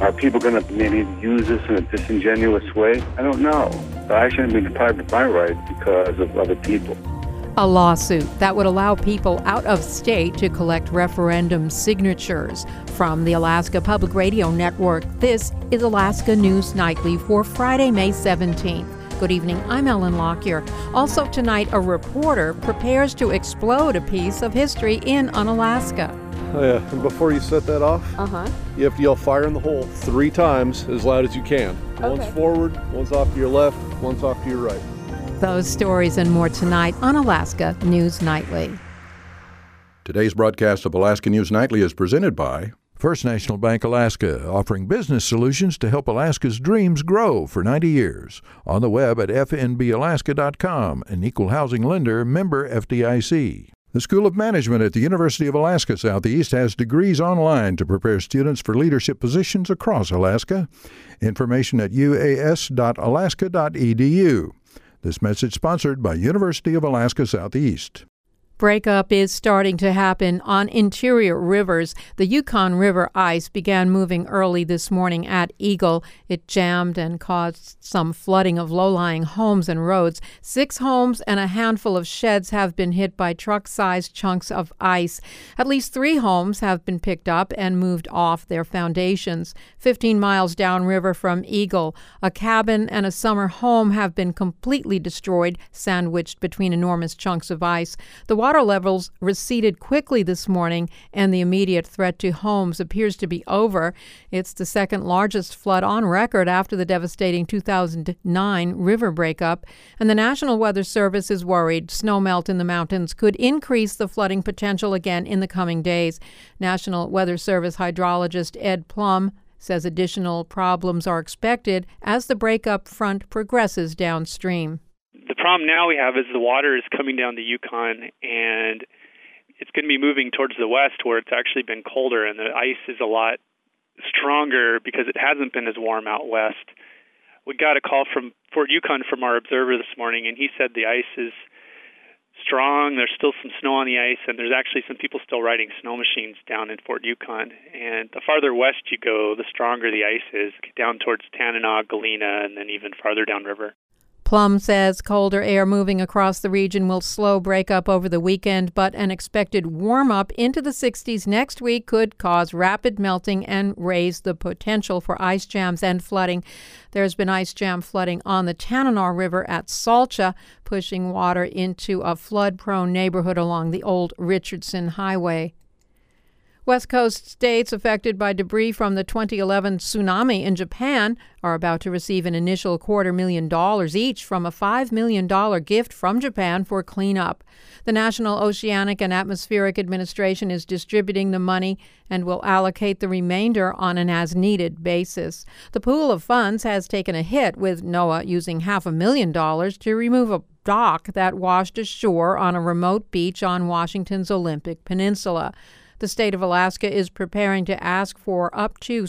Are people going to maybe use this in a disingenuous way? I don't know. But I shouldn't be deprived of my rights because of other people. A lawsuit that would allow people out of state to collect referendum signatures. From the Alaska Public Radio Network, this is Alaska News Nightly for Friday, May 17th. Good evening, I'm Ellen Lockyer. Also tonight, a reporter prepares to explode a piece of history in Unalaska. Oh yeah, and before you set that off, you have to yell fire in the hole 3 times as loud as you can. Okay. Once forward, once off to your left, once off to your right. Those stories and more tonight on Alaska News Nightly. Today's broadcast of Alaska News Nightly is presented by First National Bank Alaska, offering business solutions to help Alaska's dreams grow for 90 years. On the web at fnbalaska.com, an equal housing lender, member FDIC. The School of Management at the University of Alaska Southeast has degrees online to prepare students for leadership positions across Alaska. Information at uas.alaska.edu. This message sponsored by University of Alaska Southeast. Breakup is starting to happen on interior rivers. The Yukon River ice began moving early this morning at Eagle. It jammed and caused some flooding of low-lying homes and roads. 6 homes and a handful of sheds have been hit by truck-sized chunks of ice. At least 3 homes have been picked up and moved off their foundations. 15 miles downriver from Eagle, a cabin and a summer home have been completely destroyed, sandwiched between enormous chunks of ice. The water levels receded quickly this morning, and the immediate threat to homes appears to be over. It's the second largest flood on record after the devastating 2009 river breakup, and the National Weather Service is worried snowmelt in the mountains could increase the flooding potential again in the coming days. National Weather Service hydrologist Ed Plum says additional problems are expected as the breakup front progresses downstream. The problem now we have is the water is coming down the Yukon, and it's going to be moving towards the west where it's actually been colder, and the ice is a lot stronger because it hasn't been as warm out west. We got a call from Fort Yukon from our observer this morning, and he said the ice is strong. There's still some snow on the ice, and there's actually some people still riding snow machines down in Fort Yukon. And the farther west you go, the stronger the ice is, down towards Tanana, Galena, and then even farther downriver. Plum says colder air moving across the region will slow breakup over the weekend, but an expected warm-up into the 60s next week could cause rapid melting and raise the potential for ice jams and flooding. There's been ice jam flooding on the Tanana River at Salcha, pushing water into a flood-prone neighborhood along the old Richardson Highway. West Coast states affected by debris from the 2011 tsunami in Japan are about to receive an initial $250,000 each from a $5 million gift from Japan for cleanup. The National Oceanic and Atmospheric Administration is distributing the money and will allocate the remainder on an as-needed basis. The pool of funds has taken a hit, with NOAA using $500,000 to remove a dock that washed ashore on a remote beach on Washington's Olympic Peninsula. The state of Alaska is preparing to ask for up to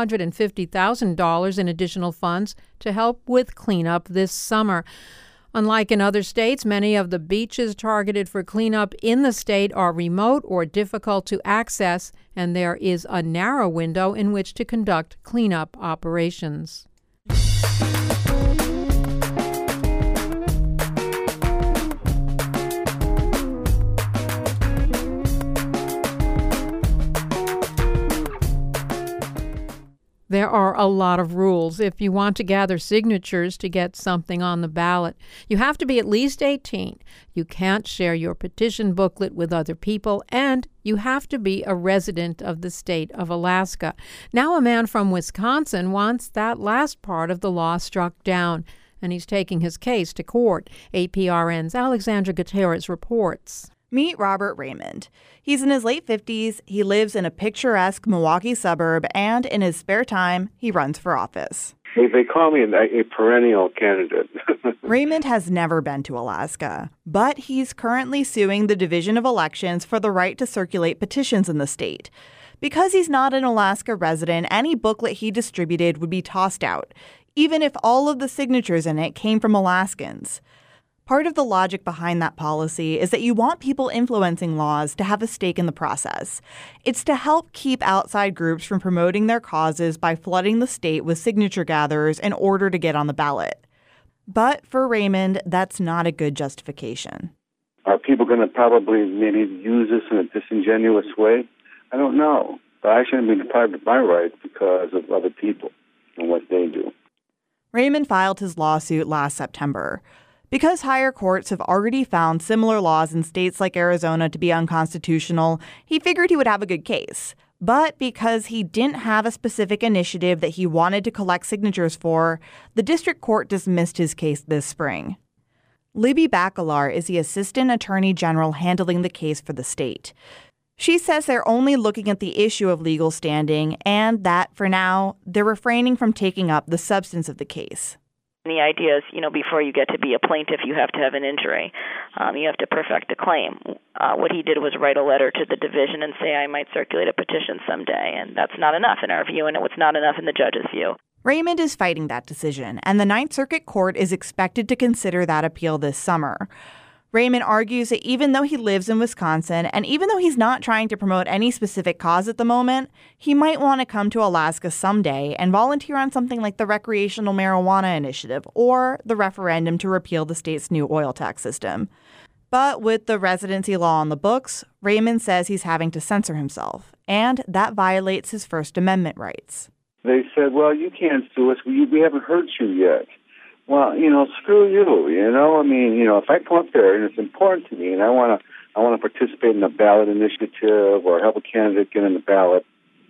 $750,000 in additional funds to help with cleanup this summer. Unlike in other states, many of the beaches targeted for cleanup in the state are remote or difficult to access, and there is a narrow window in which to conduct cleanup operations. There are a lot of rules if you want to gather signatures to get something on the ballot. You have to be at least 18. You can't share your petition booklet with other people, and you have to be a resident of the state of Alaska. Now a man from Wisconsin wants that last part of the law struck down, and he's taking his case to court. APRN's Alexandra Gutierrez reports. Meet Robert Raymond. He's in his late 50s, he lives in a picturesque Milwaukee suburb, and in his spare time, he runs for office. They call me a perennial candidate. Raymond has never been to Alaska, but he's currently suing the Division of Elections for the right to circulate petitions in the state. Because he's not an Alaska resident, any booklet he distributed would be tossed out, even if all of the signatures in it came from Alaskans. Part of the logic behind that policy is that you want people influencing laws to have a stake in the process. It's to help keep outside groups from promoting their causes by flooding the state with signature gatherers in order to get on the ballot. But for Raymond, that's not a good justification. Are people going to probably maybe use this in a disingenuous way? I don't know. But I shouldn't be deprived of my rights because of other people and what they do. Raymond filed his lawsuit last September. Because higher courts have already found similar laws in states like Arizona to be unconstitutional, he figured he would have a good case. But because he didn't have a specific initiative that he wanted to collect signatures for, the district court dismissed his case this spring. Libby Bacalar is the assistant attorney general handling the case for the state. She says they're only looking at the issue of legal standing and that, for now, they're refraining from taking up the substance of the case. The idea is, before you get to be a plaintiff, you have to have an injury. You have to perfect a claim. What he did was write a letter to the division and say, I might circulate a petition someday, and that's not enough in our view, and it was not enough in the judge's view. Raymond is fighting that decision, and the Ninth Circuit Court is expected to consider that appeal this summer. Raymond argues that even though he lives in Wisconsin, and even though he's not trying to promote any specific cause at the moment, he might want to come to Alaska someday and volunteer on something like the Recreational Marijuana Initiative or the referendum to repeal the state's new oil tax system. But with the residency law on the books, Raymond says he's having to censor himself, and that violates his First Amendment rights. They said, well, you can't sue us. We haven't hurt you yet. Well, screw you, if I come up there and it's important to me and I want to participate in a ballot initiative or help a candidate get in the ballot,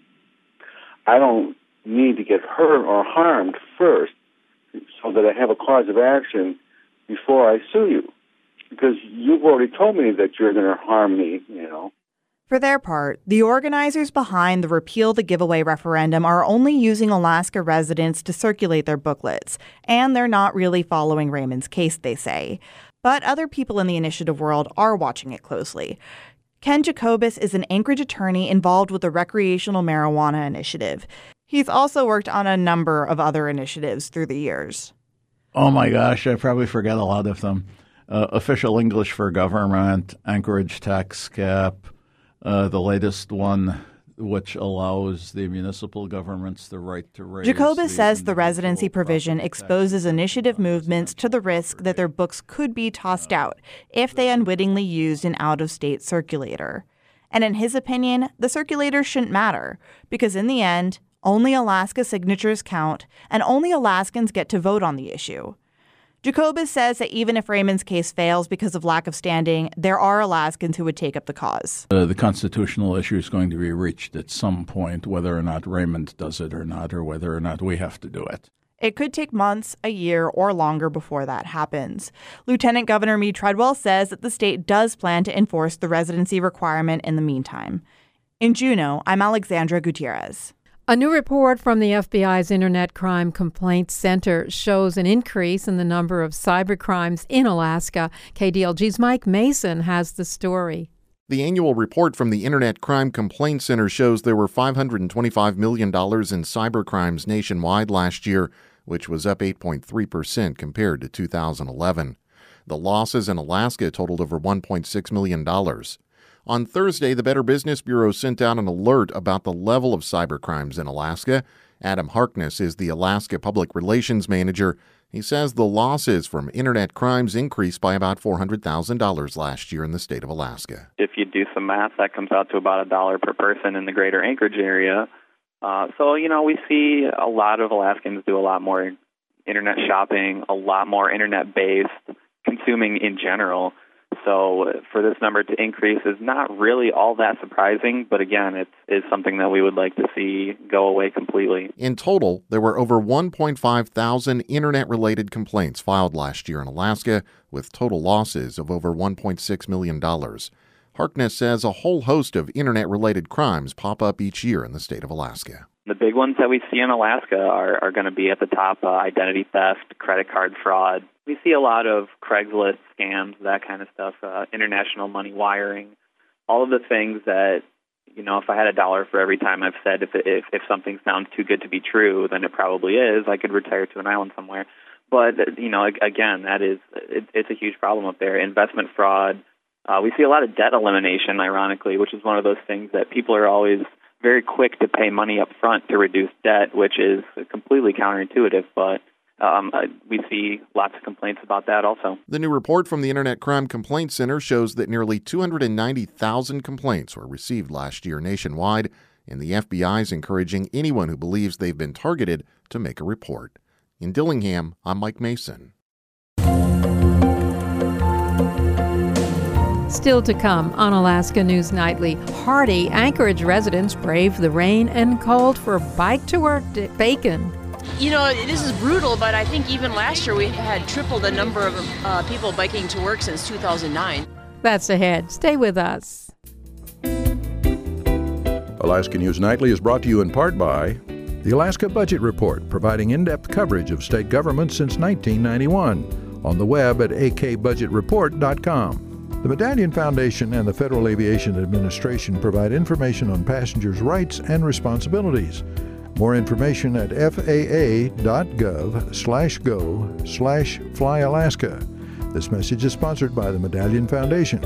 I don't need to get hurt or harmed first so that I have a cause of action before I sue you. Because you've already told me that you're going to harm me, For their part, the organizers behind the Repeal the Giveaway referendum are only using Alaska residents to circulate their booklets, and they're not really following Raymond's case, they say. But other people in the initiative world are watching it closely. Ken Jacobus is an Anchorage attorney involved with the Recreational Marijuana Initiative. He's also worked on a number of other initiatives through the years. Oh my gosh, I probably forget a lot of them. Official English for Government, Anchorage Tax Cap, the latest one, which allows the municipal governments the right to raise. Jacobus says the residency provision exposes initiative movements to the risk that their books could be tossed out if they unwittingly used an out-of-state circulator. And in his opinion, the circulator shouldn't matter, because in the end, only Alaska signatures count, and only Alaskans get to vote on the issue. Jacobus says that even if Raymond's case fails because of lack of standing, there are Alaskans who would take up the cause. The constitutional issue is going to be reached at some point, whether or not Raymond does it or not, or whether or not we have to do it. It could take months, a year, or longer before that happens. Lieutenant Governor Mead Treadwell says that the state does plan to enforce the residency requirement in the meantime. In Juneau, I'm Alexandra Gutierrez. A new report from the FBI's Internet Crime Complaints Center shows an increase in the number of cybercrimes in Alaska. KDLG's Mike Mason has the story. The annual report from the Internet Crime Complaints Center shows there were $525 million in cybercrimes nationwide last year, which was up 8.3% compared to 2011. The losses in Alaska totaled over $1.6 million. On Thursday, the Better Business Bureau sent out an alert about the level of cybercrimes in Alaska. Adam Harkness is the Alaska Public Relations Manager. He says the losses from internet crimes increased by about $400,000 last year in the state of Alaska. If you do some math, that comes out to about $1 per person in the greater Anchorage area. We see a lot of Alaskans do a lot more internet shopping, a lot more internet-based consuming in general. So for this number to increase is not really all that surprising, but again, it is something that we would like to see go away completely. In total, there were over 1.5 thousand internet-related complaints filed last year in Alaska, with total losses of over $1.6 million. Harkness says a whole host of internet-related crimes pop up each year in the state of Alaska. The big ones that we see in Alaska are going to be at the top, identity theft, credit card fraud. We see a lot of Craigslist scams, that kind of stuff, international money wiring, all of the things that, if I had $1 for every time I've said if something sounds too good to be true, then it probably is. I could retire to an island somewhere. But, again, it's a huge problem up there. Investment fraud. We see a lot of debt elimination, ironically, which is one of those things that people are always very quick to pay money up front to reduce debt, which is completely counterintuitive, but we see lots of complaints about that also. The new report from the Internet Crime Complaint Center shows that nearly 290,000 complaints were received last year nationwide, and the FBI is encouraging anyone who believes they've been targeted to make a report. In Dillingham, I'm Mike Mason. Still to come on Alaska News Nightly, hardy Anchorage residents brave the rain and called for bike-to-work bacon. This is brutal, but I think even last year we had triple the number of people biking to work since 2009. That's ahead. Stay with us. Alaska News Nightly is brought to you in part by the Alaska Budget Report, providing in-depth coverage of state government since 1991. On the web at akbudgetreport.com. The Medallion Foundation and the Federal Aviation Administration provide information on passengers' rights and responsibilities. More information at faa.gov/go/flyalaska. This message is sponsored by the Medallion Foundation.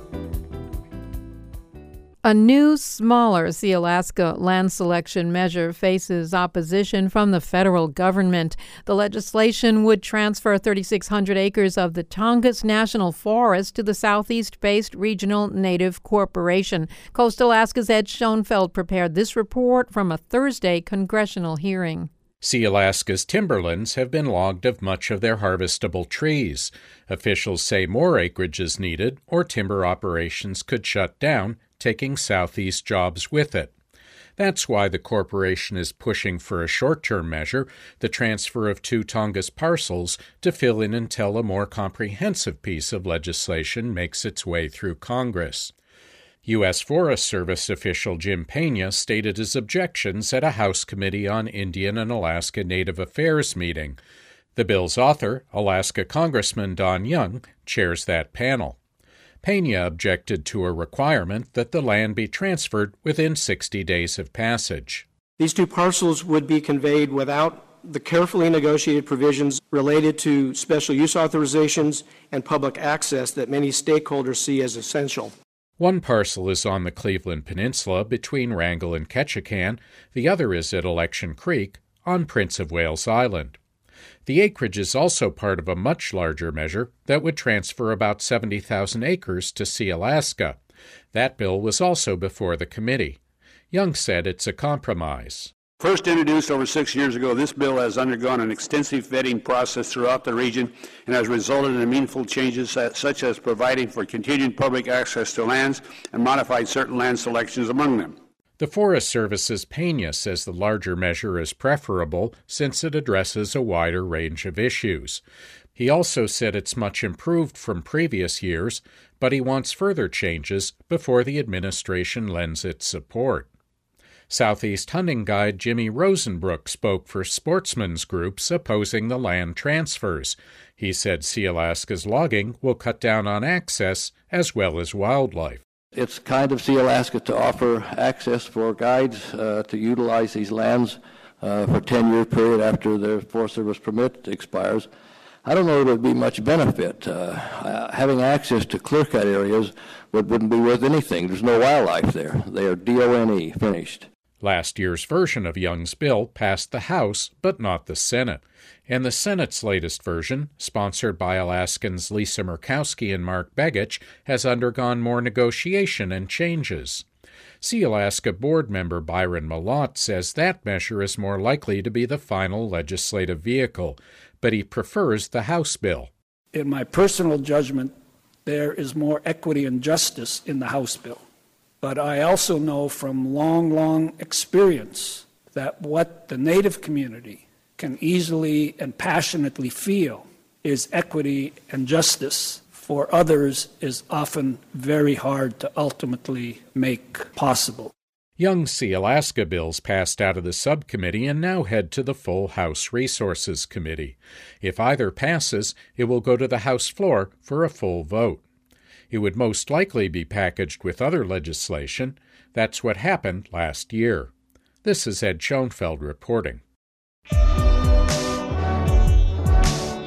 A new, smaller Sealaska land selection measure faces opposition from the federal government. The legislation would transfer 3,600 acres of the Tongass National Forest to the Southeast-based Regional Native Corporation. Coastal Alaska's Ed Schoenfeld prepared this report from a Thursday congressional hearing. Sealaska's timberlands have been logged of much of their harvestable trees. Officials say more acreage is needed, or timber operations could shut down, taking Southeast jobs with it. That's why the corporation is pushing for a short-term measure, the transfer of 2 Tongass parcels, to fill in until a more comprehensive piece of legislation makes its way through Congress. U.S. Forest Service official Jim Pena stated his objections at a House Committee on Indian and Alaska Native Affairs meeting. The bill's author, Alaska Congressman Don Young, chairs that panel. Pena objected to a requirement that the land be transferred within 60 days of passage. These 2 parcels would be conveyed without the carefully negotiated provisions related to special use authorizations and public access that many stakeholders see as essential. One parcel is on the Cleveland Peninsula between Wrangell and Ketchikan. The other is at Election Creek on Prince of Wales Island. The acreage is also part of a much larger measure that would transfer about 70,000 acres to Sealaska. That bill was also before the committee. Young said it's a compromise. First introduced over 6 years ago, this bill has undergone an extensive vetting process throughout the region and has resulted in meaningful changes such as providing for continued public access to lands and modified certain land selections among them. The Forest Service's Pena says the larger measure is preferable since it addresses a wider range of issues. He also said it's much improved from previous years, but he wants further changes before the administration lends its support. Southeast hunting guide Jimmy Rosenbrook spoke for sportsmen's groups opposing the land transfers. He said Sealaska's logging will cut down on access as well as wildlife. It's kind of Sealaska to offer access for guides to utilize these lands for a 10-year period after their Forest Service permit expires. I don't know if it would be much benefit. Having access to clear-cut areas wouldn't be worth anything. There's no wildlife there. They are DONE, finished. Last year's version of Young's bill passed the House, but not the Senate. And the Senate's latest version, sponsored by Alaskans Lisa Murkowski and Mark Begich, has undergone more negotiation and changes. Sealaska board member Byron Malott says that measure is more likely to be the final legislative vehicle, but he prefers the House bill. In my personal judgment, there is more equity and justice in the House bill. But I also know from long experience that what the Native community can easily and passionately feel is equity and justice. For others is often very hard to ultimately make possible. Young Sealaska bills passed out of the subcommittee and now head to the full House Resources Committee. If either passes, it will go to the House floor for a full vote. It would most likely be packaged with other legislation. That's what happened last year. This is Ed Schoenfeld reporting.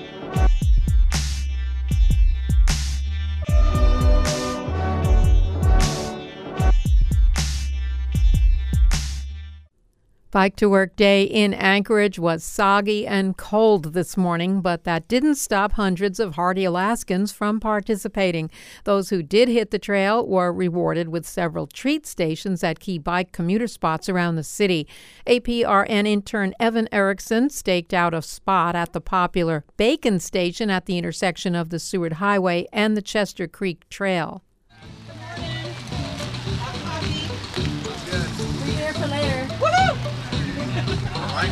Bike to Work Day in Anchorage was soggy and cold this morning, but that didn't stop hundreds of hardy Alaskans from participating. Those who did hit the trail were rewarded with several treat stations at key bike commuter spots around the city. APRN intern Evan Erickson staked out a spot at the popular Bacon Station at the intersection of the Seward Highway and the Chester Creek Trail. For later. My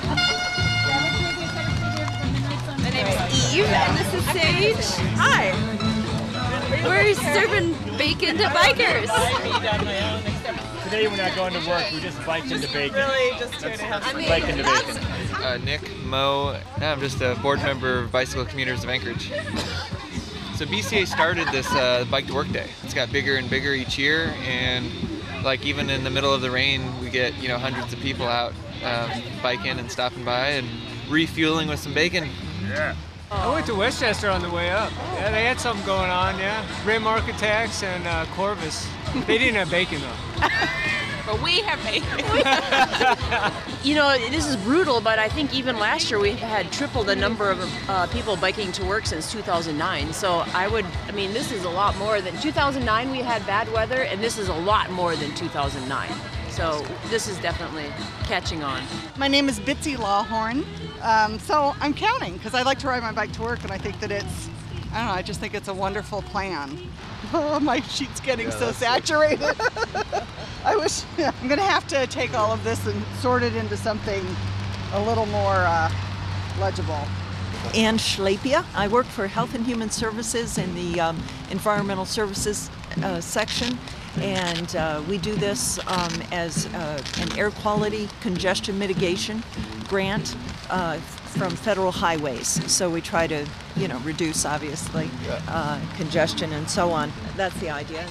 name is Eve, and this is Sage. Hi. We're serving bacon to bikers. Today we're not going to work, we just biked into bacon. Really, just here to have fun. Bike into bacon. Nick, Mo, I'm just a board member of Bicycle Commuters of Anchorage. So BCA started this Bike to Work Day. It's got bigger and bigger each year, and like even in the middle of the rain, we get hundreds of people out biking and stopping by and refueling with some bacon. Yeah. I went to Westchester on the way up. Yeah, they had something going on. Yeah, Rim Architects and Corvus. They didn't have bacon though. But we have bacon. This is brutal, but I think even last year we had triple the number of people biking to work since 2009. So this is a lot more than 2009. We had bad weather, and this is a lot more than 2009. So this is definitely catching on. My name is Bitsy Lawhorn. So I'm counting because I like to ride my bike to work, and I think that I just think it's a wonderful plan. Oh, my sheet's getting so saturated. I wish I'm going to have to take all of this and sort it into something a little more legible. Ann Schlapia. I work for Health and Human Services in the Environmental Services section, and we do this as an air quality congestion mitigation grant from federal highways. So we try to, reduce, obviously, congestion and so on. That's the idea.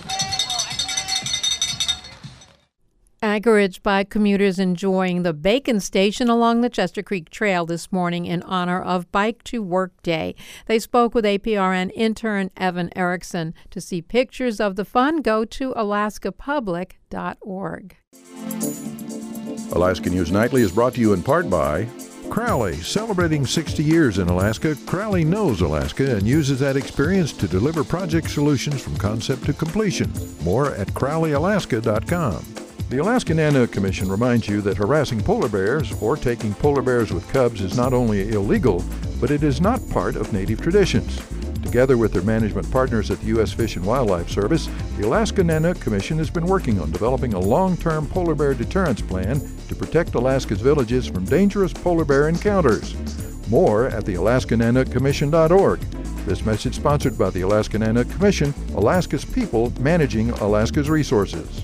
Anchorage bike commuters enjoying the Bacon Station along the Chester Creek Trail this morning in honor of Bike to Work Day. They spoke with APRN intern Evan Erickson. To see pictures of the fun, go to alaskapublic.org. Alaska News Nightly is brought to you in part by Crowley. Celebrating 60 years in Alaska, Crowley knows Alaska and uses that experience to deliver project solutions from concept to completion. More at crowleyalaska.com. The Alaska Nanook Commission reminds you that harassing polar bears or taking polar bears with cubs is not only illegal, but it is not part of native traditions. Together with their management partners at the U.S. Fish and Wildlife Service, the Alaska Nanook Commission has been working on developing a long-term polar bear deterrence plan to protect Alaska's villages from dangerous polar bear encounters. More at the AlaskaNanookCommission.org. This message sponsored by the Alaska Nanook Commission, Alaska's people managing Alaska's resources.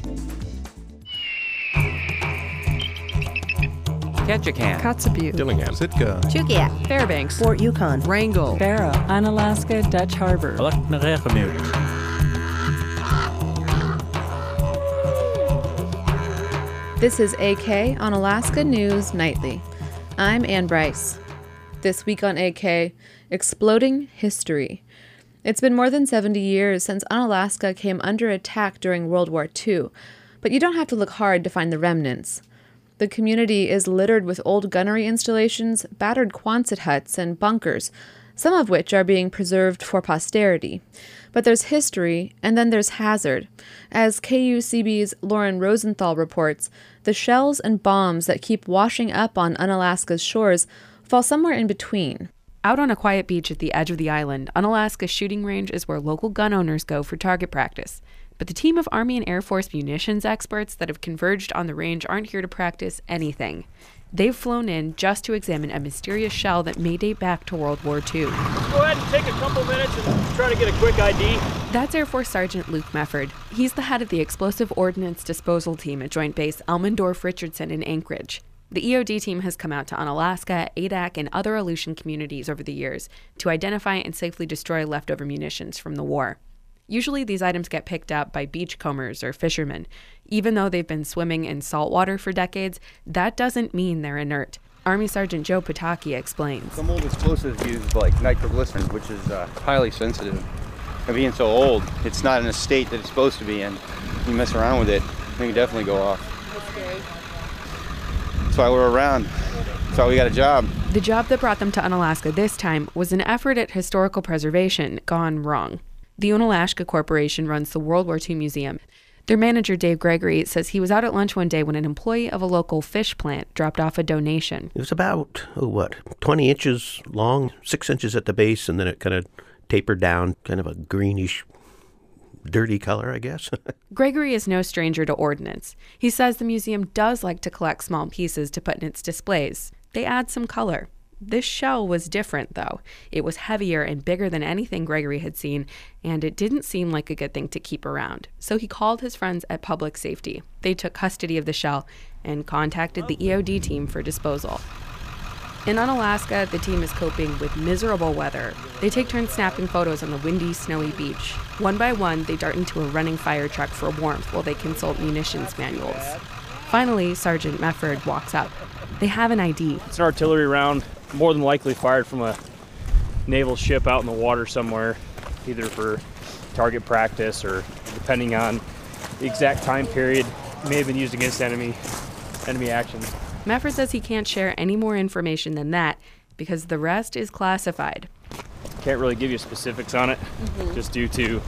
Ketchikan, Kotzebue, Dillingham, Sitka, Chugiak, Fairbanks, Fort Yukon, Wrangell, Barrow, Unalaska, Dutch Harbor. This is AK on Alaska News Nightly. I'm Ann Bryce. This week on AK, Exploding History. It's been more than 70 years since Unalaska came under attack during World War II, but you don't have to look hard to find the remnants. The community is littered with old gunnery installations, battered Quonset huts, and bunkers, some of which are being preserved for posterity. But there's history, and then there's hazard. As KUCB's Lauren Rosenthal reports, the shells and bombs that keep washing up on Unalaska's shores fall somewhere in between. Out on a quiet beach at the edge of the island, Unalaska's shooting range is where local gun owners go for target practice. But the team of Army and Air Force munitions experts that have converged on the range aren't here to practice anything. They've flown in just to examine a mysterious shell that may date back to World War II. Let's go ahead and take a couple minutes and try to get a quick ID. That's Air Force Sergeant Luke Mefford. He's the head of the Explosive Ordnance Disposal Team at Joint Base Elmendorf-Richardson in Anchorage. The EOD team has come out to Unalaska, Adak, and other Aleutian communities over the years to identify and safely destroy leftover munitions from the war. Usually these items get picked up by beachcombers or fishermen. Even though they've been swimming in salt water for decades, that doesn't mean they're inert. Army Sergeant Joe Pataki explains. Some old explosives use like nitroglycerin, which is highly sensitive. And being so old, it's not in a state that it's supposed to be in. You mess around with it, it can definitely go off. That's scary. That's why we're around. That's why we got a job. The job that brought them to Unalaska this time was an effort at historical preservation gone wrong. The Unalaska Corporation runs the World War II Museum. Their manager, Dave Gregory, says he was out at lunch one day when an employee of a local fish plant dropped off a donation. It was about, 20 inches long, 6 inches at the base, and then it kind of tapered down, kind of a greenish, dirty color, I guess. Gregory is no stranger to ordnance. He says the museum does like to collect small pieces to put in its displays. They add some color. This shell was different, though. It was heavier and bigger than anything Gregory had seen, and it didn't seem like a good thing to keep around. So he called his friends at Public Safety. They took custody of the shell and contacted the EOD team for disposal. In Unalaska, the team is coping with miserable weather. They take turns snapping photos on the windy, snowy beach. One by one, they dart into a running fire truck for warmth while they consult munitions manuals. Finally, Sergeant Mefford walks up. They have an ID. It's an artillery round, more than likely fired from a naval ship out in the water somewhere, either for target practice or, depending on the exact time period, may have been used against enemy actions. Mefford says he can't share any more information than that because the rest is classified. Can't really give you specifics on it, just due to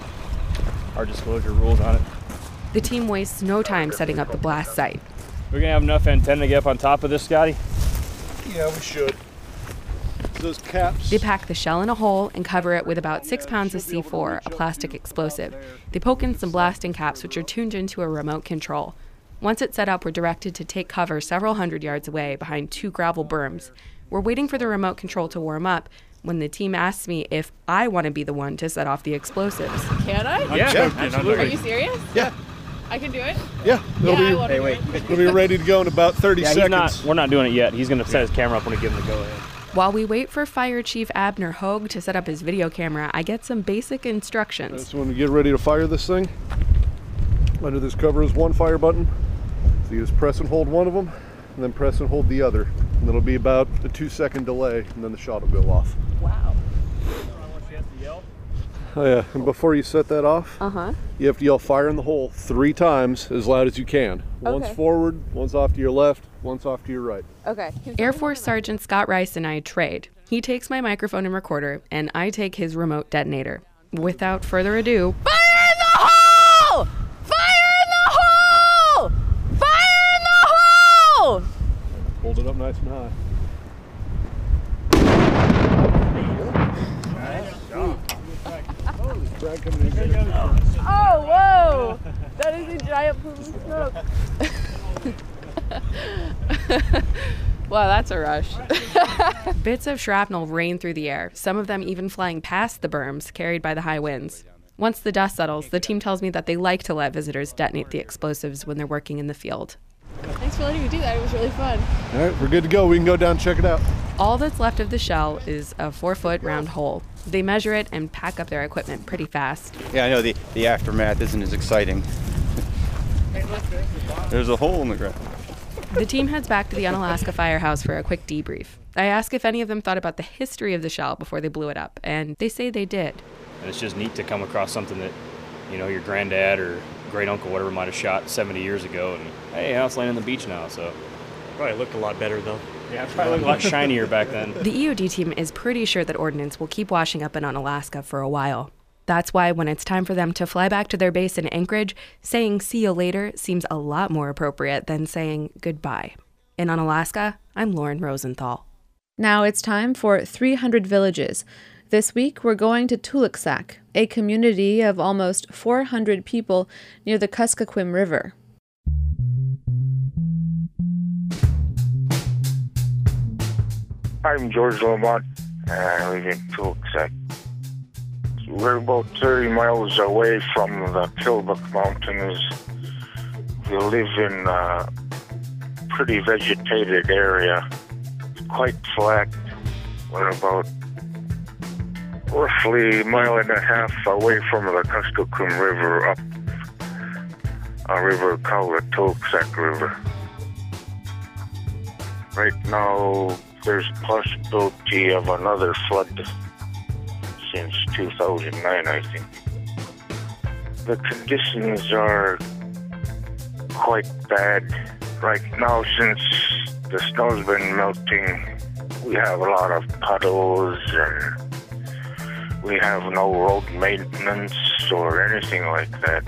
our disclosure rules on it. The team wastes no time setting up the blast site. We're gonna have enough antenna to get up on top of this, Scotty? Yeah, we should. Those caps. They pack the shell in a hole and cover it with about 6 pounds of C4, a plastic explosive. They poke in some blasting caps, which are tuned into a remote control. Once it's set up, we're directed to take cover several hundred yards away behind 2 gravel berms. We're waiting for the remote control to warm up when the team asks me if I want to be the one to set off the explosives. Can I? Yeah, absolutely. Are you serious? Yeah. I can do it? Yeah. It'll be ready to go in about 30 seconds. We're not doing it yet. He's going to set his camera up when we give him the go-ahead. While we wait for Fire Chief Abner Hogue to set up his video camera, I get some basic instructions. So when we get ready to fire this thing, under this cover is one fire button. So you just press and hold one of them, and then press and hold the other. And it'll be about a 2-second delay, and then the shot will go off. Wow. Oh yeah, and before you set that off, you have to yell fire in the hole 3 times as loud as you can. Once forward, once off to your left, once off to your right. Okay. Air Force Sergeant Scott Rice and I trade. He takes my microphone and recorder, and I take his remote detonator. Without further ado, Fire in the hole! Fire in the hole! Fire in the hole! Hold it up nice and high. Oh, whoa! That is a giant plume of smoke. Wow, that's a rush. Bits of shrapnel rain through the air, some of them even flying past the berms, carried by the high winds. Once the dust settles, the team tells me that they like to let visitors detonate the explosives when they're working in the field. Thanks for letting me do that. It was really fun. All right, we're good to go. We can go down and check it out. All that's left of the shell is a 4-foot round hole. They measure it and pack up their equipment pretty fast. Yeah, I know the aftermath isn't as exciting. There's a hole in the ground. The team heads back to the Unalaska firehouse for a quick debrief. I ask if any of them thought about the history of the shell before they blew it up, and they say they did. And it's just neat to come across something that, your granddad or great uncle, whatever, might have shot 70 years ago, and hey, now it's laying on the beach now, so. Probably looked a lot better though. Yeah, it probably looked a lot shinier back then. The EOD team is pretty sure that ordnance will keep washing up in Unalaska for a while. That's why when it's time for them to fly back to their base in Anchorage, saying see you later seems a lot more appropriate than saying goodbye. In Unalaska, I'm Lauren Rosenthal. Now it's time for 300 Villages. This week we're going to Tuluxac, a community of almost 400 people near the Kuskokwim River. I'm George Lamont, and I live in Tuluxac. We're about 30 miles away from the Killbuck Mountains. We live in a pretty vegetated area. It's quite flat. We're about roughly a mile and a half away from the Kuskokwim River, up a river called the Tuluxac River. Right now, there's possibility of another flood since 2009, I think. The conditions are quite bad. Right now, since the snow's been melting, we have a lot of puddles and we have no road maintenance or anything like that.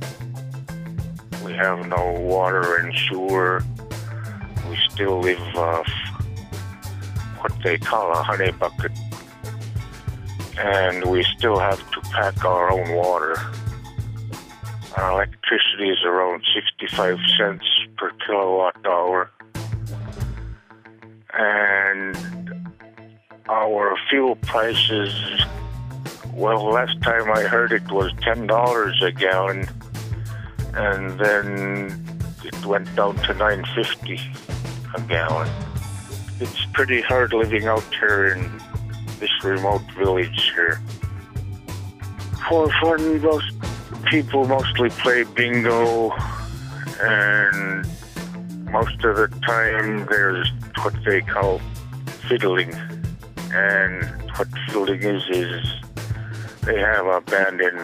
We have no water and sewer. We still live off what they call a honey bucket. And we still have to pack our own water. Our electricity is around 65 cents per kilowatt hour. And our fuel prices, well, last time I heard it was $10 a gallon, and then it went down to $9.50 a gallon. It's pretty hard living out here in this remote village here. For fun, most people mostly play bingo, and most of the time there's what they call fiddling. And what fiddling is they have a band in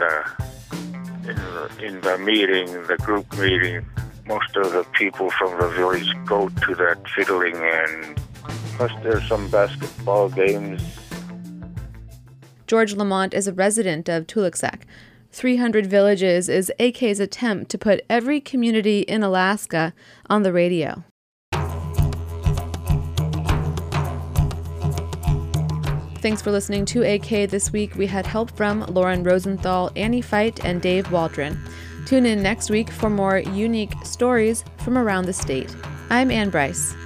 the meeting, the group meeting. Most of the people from the village go to that fiddling, and plus there's some basketball games. George Lamont is a resident of Tuluksek. 300 Villages is AK's attempt to put every community in Alaska on the radio. Thanks for listening to AK this week. We had help from Lauren Rosenthal, Annie Feit, and Dave Waldron. Tune in next week for more unique stories from around the state. I'm Ann Bryce.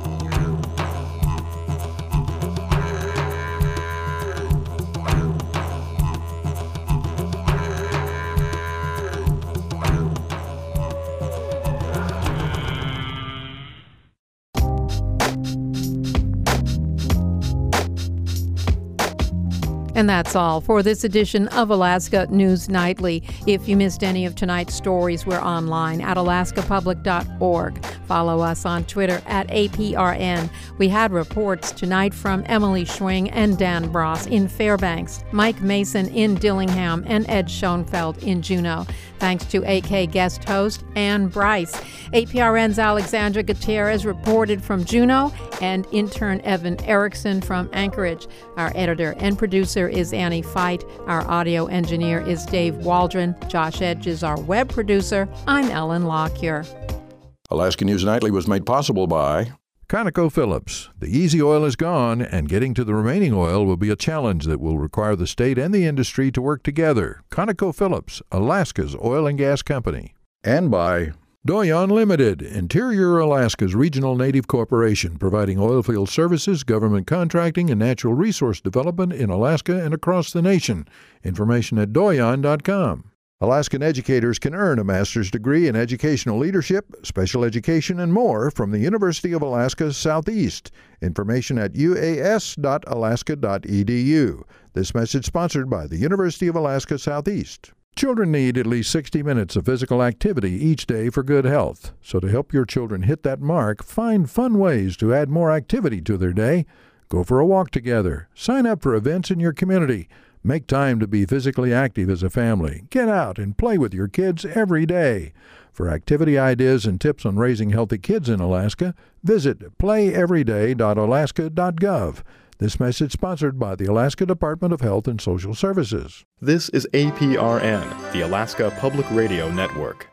And that's all for this edition of Alaska News Nightly. If you missed any of tonight's stories, we're online at alaskapublic.org. Follow us on Twitter at APRN. We had reports tonight from Emily Schwing and Dan Bross in Fairbanks, Mike Mason in Dillingham, and Ed Schoenfeld in Juneau. Thanks to AK guest host Ann Bryce. APRN's Alexandra Gutierrez reported from Juneau, and intern Evan Erickson from Anchorage. Our editor and producer is Annie Feit. Our audio engineer is Dave Waldron. Josh Edge is our web producer. I'm Ellen Lockyer. Alaska News Nightly was made possible by ConocoPhillips. The easy oil is gone, and getting to the remaining oil will be a challenge that will require the state and the industry to work together. ConocoPhillips, Alaska's oil and gas company. And by Doyon Limited, Interior Alaska's regional native corporation, providing oilfield services, government contracting, and natural resource development in Alaska and across the nation. Information at doyon.com. Alaskan educators can earn a master's degree in educational leadership, special education, and more from the University of Alaska Southeast. Information at uas.alaska.edu. This message sponsored by the University of Alaska Southeast. Children need at least 60 minutes of physical activity each day for good health. So to help your children hit that mark, find fun ways to add more activity to their day. Go for a walk together. Sign up for events in your community. Make time to be physically active as a family. Get out and play with your kids every day. For activity ideas and tips on raising healthy kids in Alaska, visit playeveryday.alaska.gov. This message sponsored by the Alaska Department of Health and Social Services. This is APRN, the Alaska Public Radio Network.